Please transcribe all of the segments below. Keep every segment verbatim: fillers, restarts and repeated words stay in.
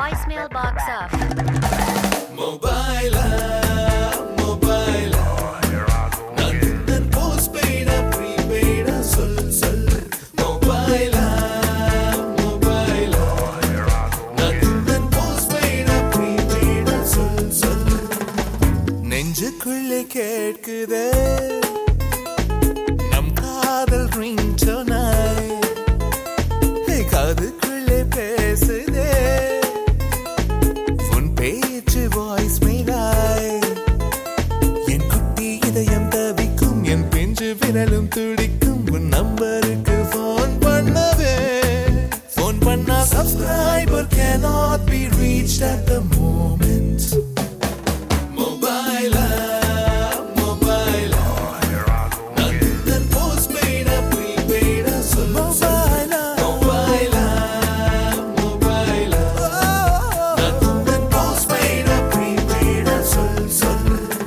voicemail box off. Mobile, mobile. Nandan postpaid, prepaid, sol sol. Mobile, mobile. Nandan postpaid, prepaid, sol sol. நெஞ்சுக்குள்ளே கேட்குதே நம் காதல் ரிங்டோனாய் காதுக்குள்ளே பேசுதே உன் பேச்சு வாய்ஸ் மேலாய் என் குட்டி இதயம் தவிக்கும் என் பிஞ்சு விரலும் துடிக்கும் உன் நம்பருக்கு போன் பண்ணவே போன் பண்ணா subscriber cannot be reached at the moment. Mobile, mobile. Nandan postpaid, prepaid, sol mobile, mobile, mobile. Nandan postpaid, prepaid, sol sol.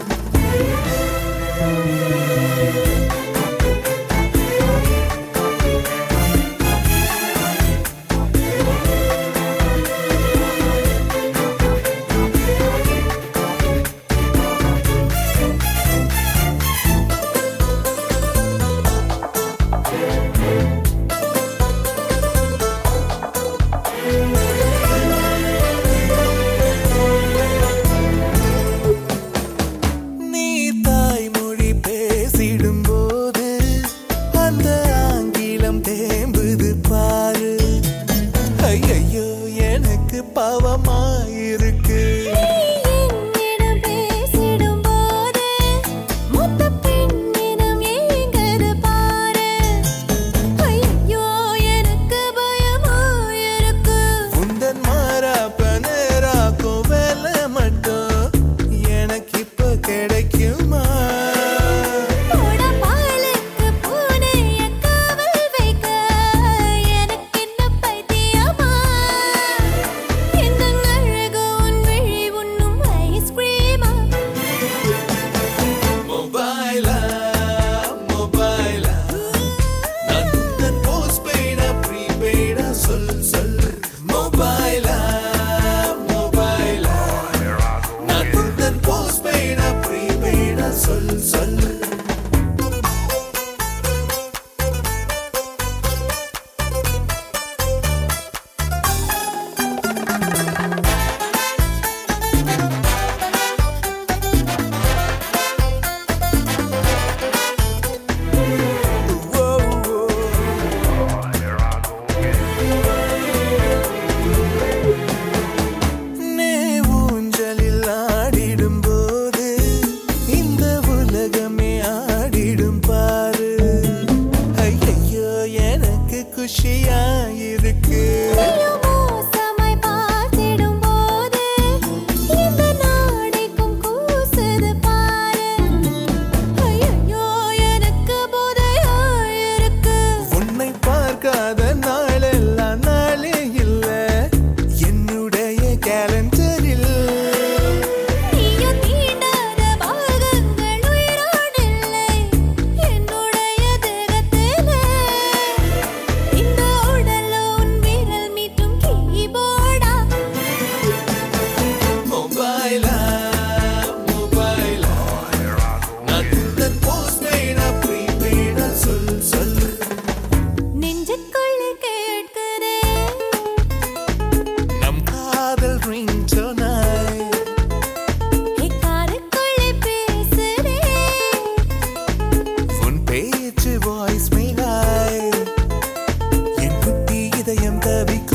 நீ தாய்மொழி பேசிடும்போது அந்த ஆங்கிலம் தேம்புது பாரு ஐயையோ எனக்கு பாவமாயிருக்கு என்னிடம் பேசிடும்போது மொத்த பெண்ணினம் ஏங்குது பாரு ஐயோ எனக்கு பயமாயிருக்கு உந்தன் மாறாப்ப நேராக்கும் வேலை மட்டும் எனக்கு இப்ப கிடைக்குமா போட பாலுக்கு பூனைய காவல் வைக்க எனக்கு என்ன பைத்தியமா இந்த அழகு உன் விழி உண்ணும் ஐஸ்கிரீமா Mobile, mobile. Nandan postpaid, prepaid, sol sol. Mobile, mobile. Nandan postpaid, prepaid, sol sol. நே ஊஞ்சலில் ஆடிடும்போது இந்த உலகமே ஆடிடும் பாரு ஐயையோ எனக்கு குஷியாயிருக்கு மோசமாய் பார்த்திடும்போது இந்த நாடைக்கும் கூசுது பாரு ஐயோ எனக்கு போதையாயிருக்கு உன்னை பார்க்காத நாளெல்லாம் நாளே இல்ல என்னுடைய கேலண்டரில் நீயோ தீண்டாத பாகங்கள் உயிரோடில்லை என்னுடைய தேகத்திலே இந்த உடல் உன் விரல் மீட்டும் கீபோர்டா mobile mobile Nandan postpaid, prepaid, சொல் சொல் நெஞ்சுக்குள்ளே கேட்குதே நம் காதல் ரிங்டோனாய் காருக்குள்ளே பேசுதே உன் பேச்சு வாய்ஸ் மேலாய் என் குட்டி இதயம் தவிக்கும்